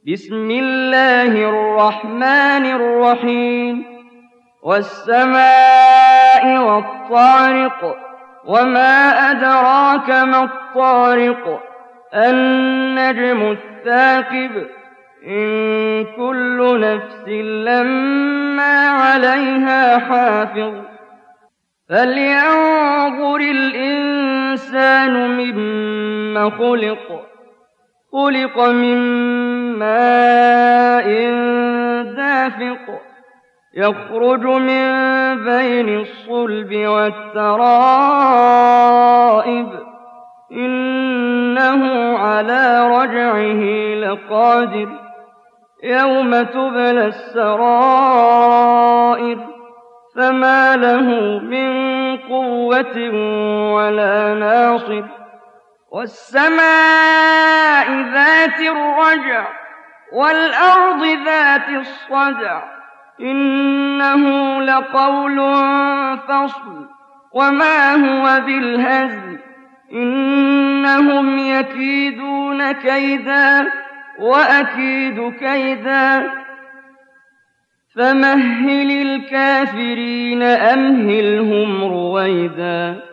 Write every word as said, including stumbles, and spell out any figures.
بسم الله الرحمن الرحيم والسماء والطارق وما أدراك ما الطارق النجم الثاقب إن كل نفس لما عليها حافظ فلينظر الإنسان مما خلق خلق من ماء دافق يخرج من بين الصلب والترائب إنه على رجعه لقادر يوم تبلى السرائر فما له من قوة ولا ناصر والسماء ذات الرجع والأرض ذات الصدع إنه لقول فصل وما هو بالهزل إنهم يكيدون كيدا وأكيد كيدا فمهل الكافرين أمهلهم رويدا